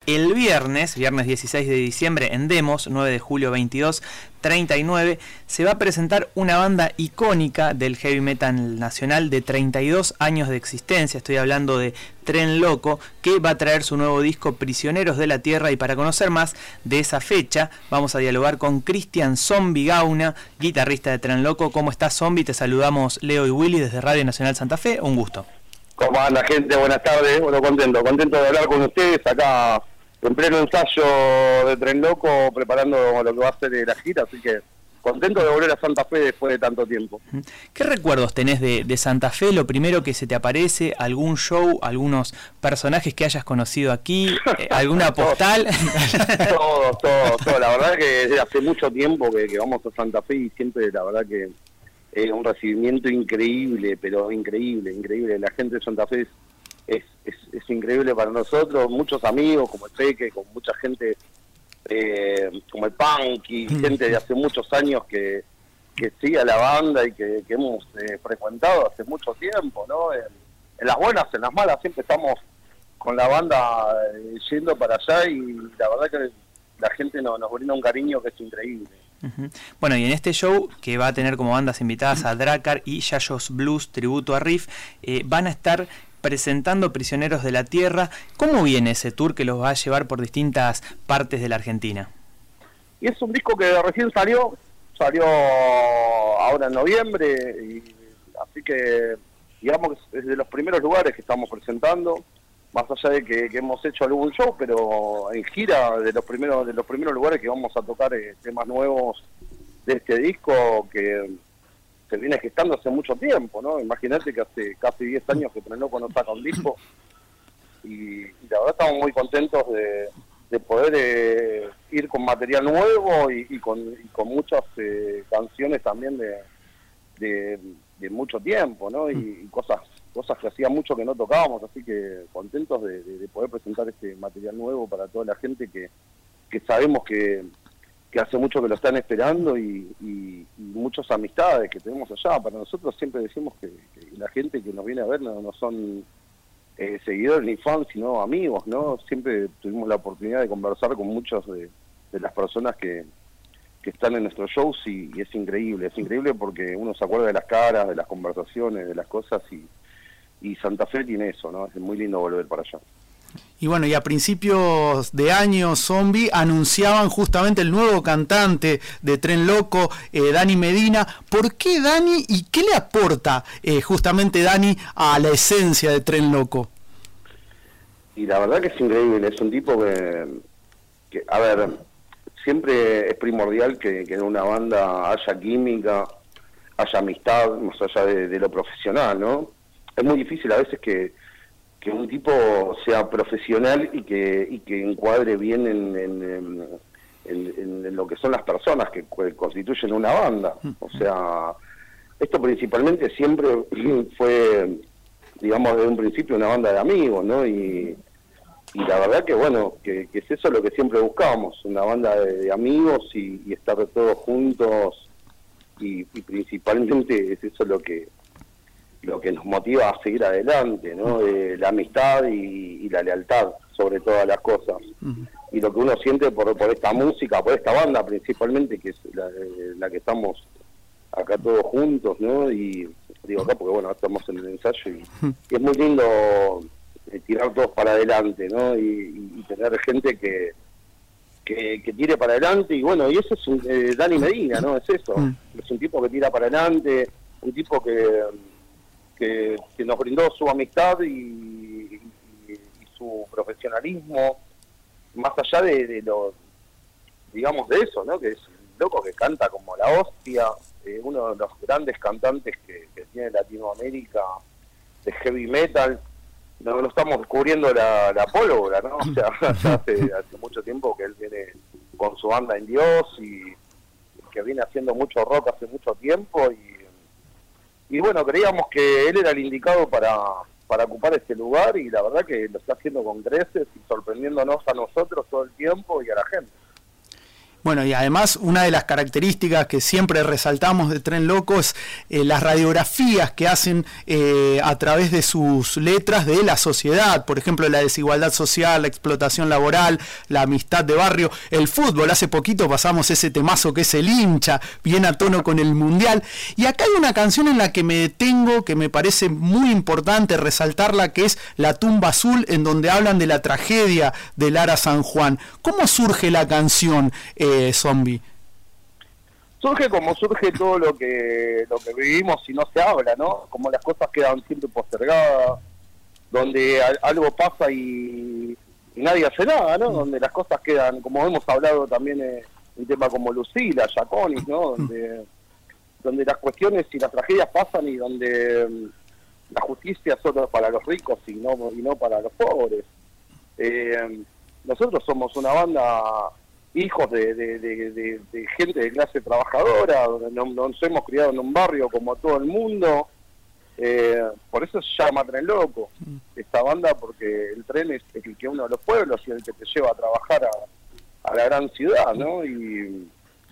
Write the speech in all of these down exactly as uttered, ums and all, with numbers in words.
el viernes, viernes dieciséis de diciembre, en Demos, nueve de julio veintidós treinta y nueve, se va a presentar una banda icónica del heavy metal nacional de treinta y dos años de existencia. Estoy hablando de Tren Loco, que va a traer su nuevo disco Prisioneros de la Tierra, y para conocer más de esa fecha vamos a dialogar con Cristian Zombie Gauna, guitarrista de Tren Loco. ¿Cómo estás, Zombie? Te saludamos Leo y Willy desde Radio Nacional Santa Fe, un gusto. ¿Cómo anda, gente? Buenas tardes. Bueno, contento, contento de hablar con ustedes acá en pleno ensayo de Tren Loco, preparando lo que va a ser la gira, así que contento de volver a Santa Fe después de tanto tiempo. ¿Qué recuerdos tenés de, de Santa Fe? Lo primero que se te aparece, algún show, algunos personajes que hayas conocido aquí, eh, alguna postal. Todo, todo, todo. La verdad que desde hace mucho tiempo que, que vamos a Santa Fe y siempre la verdad que es un recibimiento increíble, pero increíble, increíble. La gente de Santa Fe es, es, es, es increíble para nosotros, muchos amigos como el Peque, con mucha gente eh, como el Punk y gente de hace muchos años que, que sigue a la banda y que, que hemos eh, frecuentado hace mucho tiempo, ¿no? En, en las buenas, en las malas, siempre estamos con la banda eh, yendo para allá y la verdad que la gente nos, nos brinda un cariño que es increíble. Uh-huh. Bueno, y en este show, que va a tener como bandas invitadas a Drakkar y Yayos Blues, tributo a Riff, eh, van a estar presentando Prisioneros de la Tierra. ¿Cómo viene ese tour que los va a llevar por distintas partes de la Argentina? Y es un disco que recién salió, salió ahora en noviembre, y así que digamos que es de los primeros lugares que estamos presentando, más allá de que, que hemos hecho algún show, pero en gira de los primeros de los primeros lugares que vamos a tocar eh, temas nuevos de este disco que se viene gestando hace mucho tiempo, ¿no? Imagínate que hace casi diez años que Tren Loco no saca un disco y, y la verdad estamos muy contentos de, de poder eh, ir con material nuevo y, y, con, y con muchas eh, canciones también de, de, de mucho tiempo, ¿no? Y, y cosas cosas que hacía mucho que no tocábamos, así que contentos de, de, de poder presentar este material nuevo para toda la gente que, que sabemos que, que hace mucho que lo están esperando y, y, y muchas amistades que tenemos allá. Para nosotros siempre decimos que, que la gente que nos viene a ver no, no son eh, seguidores ni fans, sino amigos, ¿no? Siempre tuvimos la oportunidad de conversar con muchas de, de las personas que, que están en nuestros shows y, y es increíble, es increíble porque uno se acuerda de las caras, de las conversaciones, de las cosas y Y Santa Fe tiene eso, ¿no? Es muy lindo volver para allá. Y bueno, y a principios de año, Zombie, anunciaban justamente el nuevo cantante de Tren Loco, eh, Dani Medina. ¿Por qué Dani y qué le aporta eh, justamente Dani a la esencia de Tren Loco? Y la verdad que es increíble, es un tipo que, que a ver, siempre es primordial que, que en una banda haya química, haya amistad, más allá de, de lo profesional, ¿no? Es muy difícil a veces que, que un tipo sea profesional y que y que encuadre bien en, en, en, en, en lo que son las personas que constituyen una banda. O sea, esto principalmente siempre fue, digamos, desde un principio una banda de amigos, ¿no? Y, y la verdad que, bueno, que, que es eso lo que siempre buscamos, una banda de, de amigos y, y estar todos juntos y, y principalmente es eso lo que lo que nos motiva a seguir adelante, ¿no? Eh, la amistad y, y la lealtad sobre todas las cosas. Uh-huh. Y lo que uno siente por, por esta música, por esta banda principalmente, que es la, la que estamos acá todos juntos, ¿no? Y digo acá porque, bueno, estamos en el ensayo y, uh-huh. y es muy lindo eh, tirar todos para adelante, ¿no? Y, y, y tener gente que, que que tire para adelante y, bueno, y eso es un, eh, Dani Medina, ¿no? Es eso. Uh-huh. Es un tipo que tira para adelante, un tipo que... Que, que nos brindó su amistad y, y, y su profesionalismo, más allá de, de lo, digamos, de eso, ¿no? Que es un loco que canta como la hostia, eh, uno de los grandes cantantes que, que tiene Latinoamérica de heavy metal. No, no estamos descubriendo la, la pólvora, ¿no? O sea, ya hace, hace mucho tiempo que él viene con su banda en Dios y que viene haciendo mucho rock hace mucho tiempo y Y bueno, creíamos que él era el indicado para, para ocupar este lugar y la verdad que lo está haciendo con creces y sorprendiéndonos a nosotros todo el tiempo y a la gente. Bueno, y además una de las características que siempre resaltamos de Tren Loco es eh, las radiografías que hacen eh, a través de sus letras de la sociedad, por ejemplo, la desigualdad social, la explotación laboral, la amistad de barrio, el fútbol. Hace poquito pasamos ese temazo que es el hincha, bien a tono con el mundial. Y acá hay una canción en la que me detengo, que me parece muy importante resaltarla, que es La tumba azul, en donde hablan de la tragedia de Lara San Juan. ¿Cómo surge la canción? Eh, Zombie. Surge como surge todo lo que lo que vivimos y no se habla, ¿no? Como las cosas quedan siempre postergadas, donde a, algo pasa y, y nadie hace nada, ¿no? Donde las cosas quedan, como hemos hablado también en un tema como Lucila, Yaconis, ¿no? Donde, donde las cuestiones y las tragedias pasan y donde um, la justicia solo es para los ricos y no, y no para los pobres. Eh, nosotros somos una banda hijos de, de, de, de, de gente de clase trabajadora, donde nos, nos hemos criado en un barrio como todo el mundo, eh, por eso se llama Tren Loco, esta banda, porque el tren es el que uno de los pueblos y el que te lleva a trabajar a, a la gran ciudad, ¿no? Y,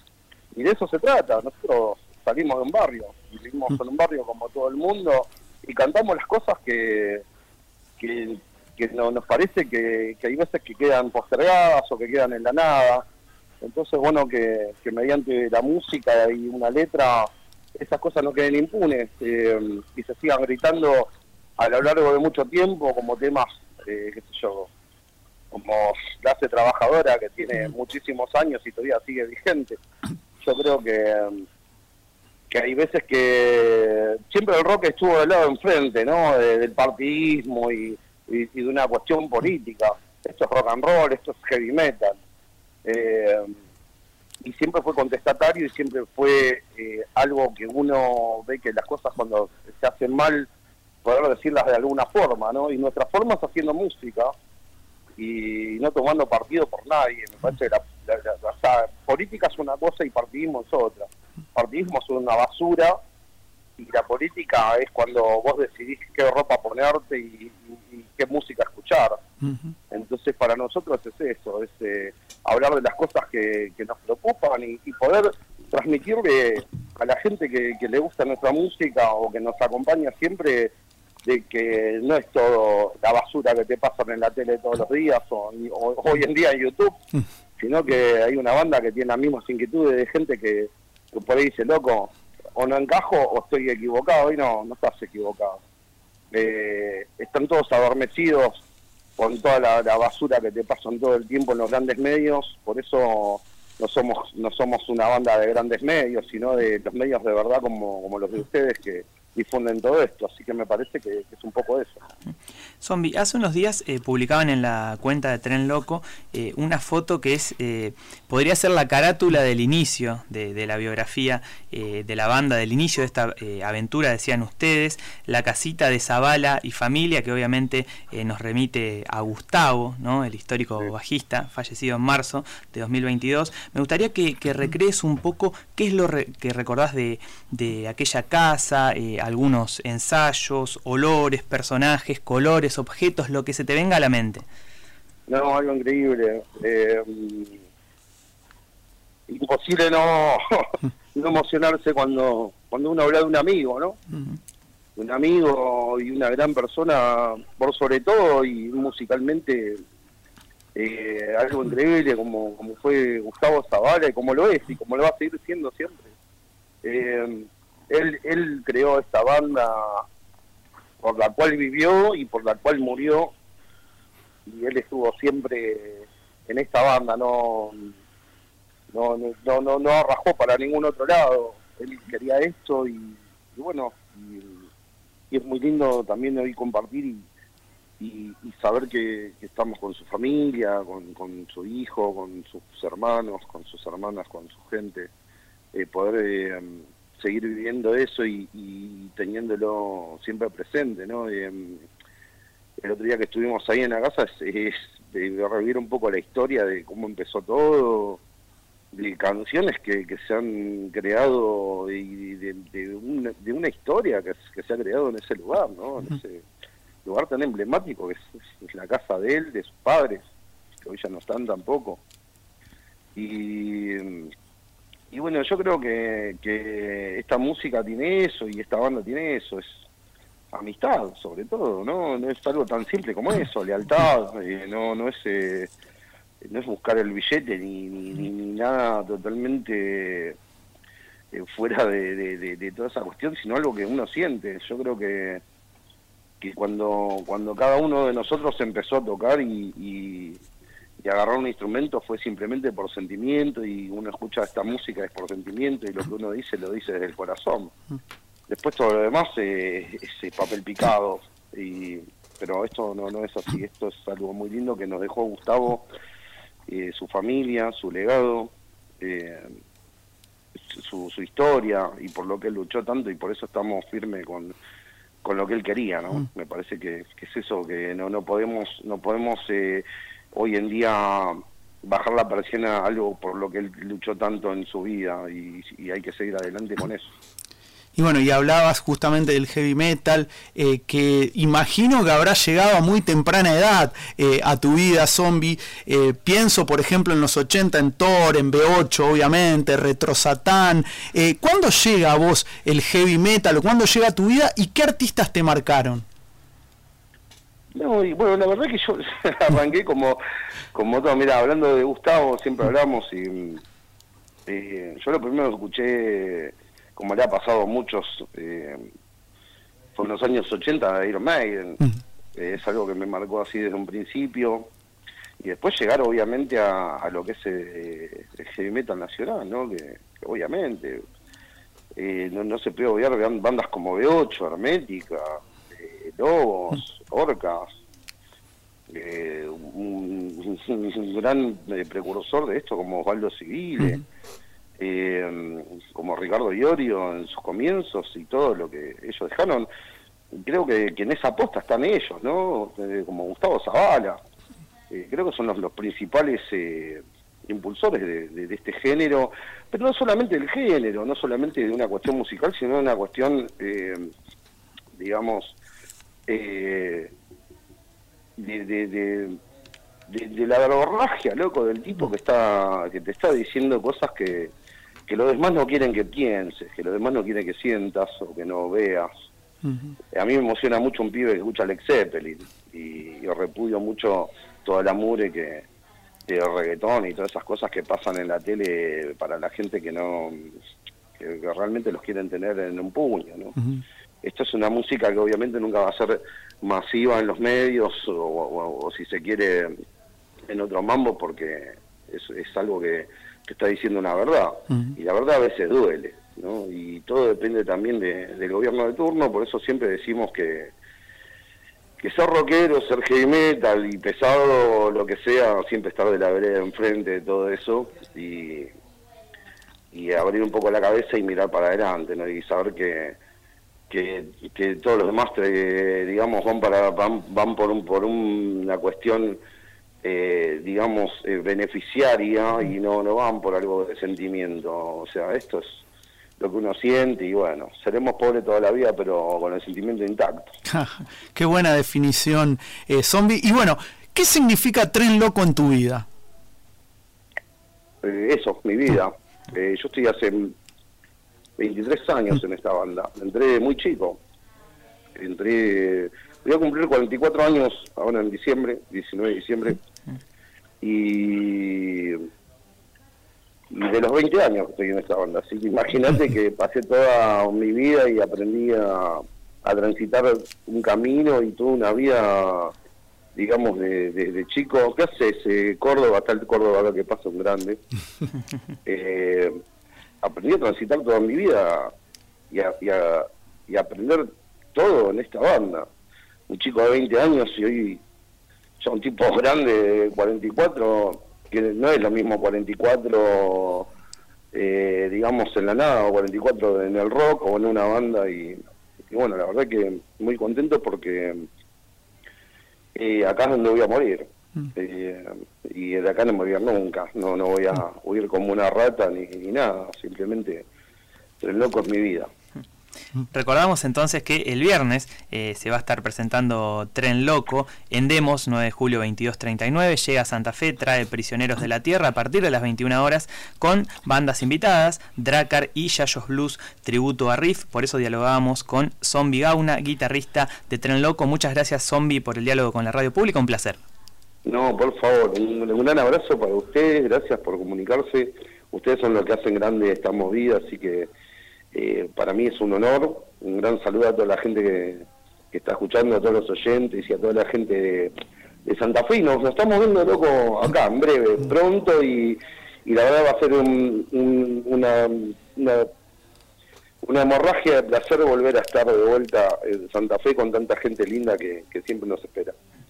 y de eso se trata. Nosotros salimos de un barrio, y vivimos en un barrio como todo el mundo, y cantamos las cosas que... que que no, nos parece que, que hay veces que quedan postergadas o que quedan en la nada. Entonces, bueno, que, que mediante la música y una letra esas cosas no queden impunes eh, y se sigan gritando a lo largo de mucho tiempo como temas, eh, qué sé yo, como clase trabajadora que tiene muchísimos años y todavía sigue vigente. Yo creo que, que hay veces que siempre el rock estuvo del lado enfrente, ¿no? De, del partidismo y Y, y de una cuestión política. Esto es rock and roll, esto es heavy metal. Eh, y siempre fue contestatario y siempre fue eh, algo que uno ve que las cosas cuando se hacen mal, poder decirlas de alguna forma, ¿no? Y nuestra forma es haciendo música y no tomando partido por nadie. Me parece que la, la, la, la, la política es una cosa y partidismo es otra. Partidismo es una basura y la política es cuando vos decidís qué ropa ponerte y, y, y qué música escuchar. Uh-huh. Entonces para nosotros es eso, es eh, hablar de las cosas que, que nos preocupan y, y poder transmitirle a la gente que, que le gusta nuestra música o que nos acompaña siempre, de que no es todo la basura que te pasan en la tele todos los días o, o hoy en día en YouTube, uh-huh. sino que hay una banda que tiene las mismas inquietudes de gente que, que por ahí dice, loco, o no encajo o estoy equivocado, y no, no estás equivocado. Eh, están todos adormecidos con toda la, la basura que te pasan todo el tiempo en los grandes medios, por eso no somos no somos una banda de grandes medios, sino de los medios de verdad como, como los de ustedes que difunden todo esto, así que me parece que, que es un poco eso. Zombie, hace unos días eh, publicaban en la cuenta de Tren Loco eh, una foto que es eh, podría ser la carátula del inicio de, de la biografía eh, de la banda, del inicio de esta eh, aventura, decían ustedes, la casita de Zavala y familia, que obviamente eh, nos remite a Gustavo, ¿no? El histórico sí. bajista, fallecido en marzo de dos mil veintidós. Me gustaría que, que recrees un poco qué es lo re que recordás de, de aquella casa, eh, algunos ensayos, olores, personajes, colores, objetos, lo que se te venga a la mente. No, algo increíble. Eh, imposible no, no emocionarse cuando cuando uno habla de un amigo, ¿no? Uh-huh. Un amigo y una gran persona, por sobre todo, y musicalmente eh, algo increíble como, como fue Gustavo Zavala y como lo es y como lo va a seguir siendo siempre. Eh, Él, él creó esta banda por la cual vivió y por la cual murió, y él estuvo siempre en esta banda, no no no no, no arrajó para ningún otro lado. Él quería esto y, y bueno, y, y es muy lindo también hoy compartir y, y, y saber que, que estamos con su familia, con, con su hijo, con sus hermanos, con sus hermanas, con su gente, eh, poder... Eh, seguir viviendo eso y, y teniéndolo siempre presente, ¿no? Y, um, el otro día que estuvimos ahí en la casa es, es de revivir un poco la historia de cómo empezó todo, de canciones que, que se han creado y de, de, de, una, de una historia que, que se ha creado en ese lugar, ¿no? En ese lugar tan emblemático que es, es la casa de él, de sus padres, que hoy ya no están tampoco. Y, y bueno, yo creo que, que esta música tiene eso y esta banda tiene eso, es amistad sobre todo, ¿no? No es algo tan simple como eso, lealtad, eh, no no es eh, no es buscar el billete ni, ni, ni, ni nada totalmente eh, fuera de, de, de, de toda esa cuestión, sino algo que uno siente. Yo creo que que cuando cuando cada uno de nosotros empezó a tocar y, y, y agarrar un instrumento fue simplemente por sentimiento, y uno escucha esta música es por sentimiento, y lo que uno dice lo dice desde el corazón. Después todo lo demás eh, es eh, papel picado, y pero esto no no es así. Esto es algo muy lindo que nos dejó Gustavo, eh, su familia, su legado, eh, su, su historia, y por lo que él luchó tanto, y por eso estamos firmes con con lo que él quería, ¿no? Mm. Me parece que, que es eso, que no no podemos no podemos eh, hoy en día bajar la persiana a algo por lo que él luchó tanto en su vida, y, y hay que seguir adelante con eso. Y bueno, y hablabas justamente del heavy metal, eh, que imagino que habrá llegado a muy temprana edad eh, a tu vida, Zombie. Eh, pienso, por ejemplo, en los ochenta, en Thor, en B ocho, obviamente, Retro Satán. Eh, ¿Cuándo llega a vos el heavy metal? ¿Cuándo llega a tu vida? ¿Y qué artistas te marcaron? No, y bueno, la verdad que yo arranqué como, como todo. Mira, hablando de Gustavo, siempre hablamos, y eh, yo lo primero que escuché, como le ha pasado a muchos, eh, fue en los años ochenta de Iron Maiden. Uh-huh. eh, es algo que me marcó así desde un principio, y después llegar obviamente a, a lo que es eh, el heavy metal nacional, ¿no? Que, que obviamente eh, no, no se puede obviar bandas como B ocho, Hermética, eh, Lobos, Orcas, eh, un, un gran eh, precursor de esto como Osvaldo Civile. Uh-huh. Eh, como Ricardo Iorio en sus comienzos y todo lo que ellos dejaron. Creo que, que en esa aposta están ellos, ¿no? Eh, como Gustavo Zavala. Eh, creo que son los, los principales eh, impulsores de, de, de este género, pero no solamente del género, no solamente de una cuestión musical, sino de una cuestión, eh, digamos, eh, de, de, de, de, de la verborragia, loco, del tipo que está que te está diciendo cosas que que los demás no quieren que pienses, que los demás no quieren que sientas o que no veas. Uh-huh. A mí me emociona mucho un pibe que escucha Led Zeppelin, y yo repudio mucho toda la mugre que de reggaetón y todas esas cosas que pasan en la tele para la gente que no que, que realmente los quieren tener en un puño, ¿no? Uh-huh. Esto es una música que obviamente nunca va a ser masiva en los medios, o, o, o si se quiere en otro mambo, porque es, es algo que que está diciendo una verdad, uh-huh. y la verdad a veces duele, ¿no? Y todo depende también de, del gobierno de turno. Por eso siempre decimos que que ser rockero, ser heavy metal y pesado, lo que sea, siempre estar de la vereda enfrente de todo eso, y, y abrir un poco la cabeza y mirar para adelante, ¿no? Y saber que que, que todos los demás, te, digamos, van para van, van por un por un, una cuestión Eh, digamos, eh, beneficiaria, y no no van por algo de sentimiento. O sea, esto es lo que uno siente, y bueno, seremos pobres toda la vida, pero con el sentimiento intacto. Qué buena definición, eh, Zombie. Y bueno, ¿qué significa Tren Loco en tu vida? Eh, eso, mi vida. Eh, yo estoy hace veintitrés años en esta banda. Entré muy chico. Entré... Voy a cumplir cuarenta y cuatro años ahora en diciembre, diecinueve de diciembre, y, y de los veinte años que estoy en esta banda. Así que imagínate que pasé toda mi vida y aprendí a, a transitar un camino y toda una vida, digamos, de, de, de chico. ¿Qué haces? Eh, Córdoba, está el Córdoba acá que pasa un grande. Eh, aprendí a transitar toda mi vida y a, y a, y a aprender todo en esta banda. Un chico de veinte años y hoy ya un tipo grande de cuarenta y cuatro, que no es lo mismo cuarenta y cuatro, eh, digamos, en la nada, o cuarenta y cuatro en el rock o en una banda, y, y bueno, la verdad que muy contento porque eh, acá es donde voy a morir, mm. eh, y de acá no me voy a ir nunca, no no voy a huir como una rata ni, ni nada, simplemente Tren Loco es mi vida. Recordamos entonces que el viernes eh, se va a estar presentando Tren Loco en Demos, nueve de julio veintidós treinta y nueve, llega a Santa Fe, trae Prisioneros de la Tierra a partir de las veintiuna horas con bandas invitadas, Dracar y Yayos Blues, tributo a Riff. Por eso dialogábamos con Zombie Gauna, guitarrista de Tren Loco. Muchas gracias, Zombie, por el diálogo con la radio pública, un placer. No, por favor, un, un gran abrazo para ustedes, gracias por comunicarse. Ustedes son los que hacen grande esta movida, así que eh, para mí es un honor. Un gran saludo a toda la gente que, que está escuchando, a todos los oyentes y a toda la gente de, de Santa Fe. Nos, nos estamos viendo, loco, acá en breve, pronto, y, y la verdad va a ser un, un, una, una, una hemorragia de placer volver a estar de vuelta en Santa Fe con tanta gente linda que, que siempre nos espera.